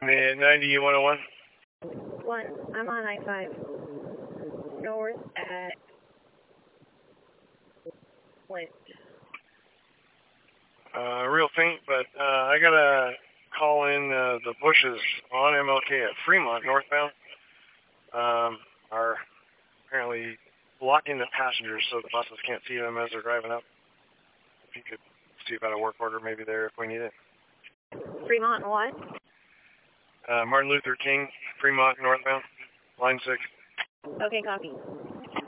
90 101. I'm on I-5 north at Flint. Real faint, but I gotta call in the bushes on MLK at Fremont northbound. Are apparently blocking the passengers so the buses can't see them as they're driving up. If you could see about a work order maybe there if we need it. Fremont what? Martin Luther King, Fremont northbound, line 6. Okay, copy.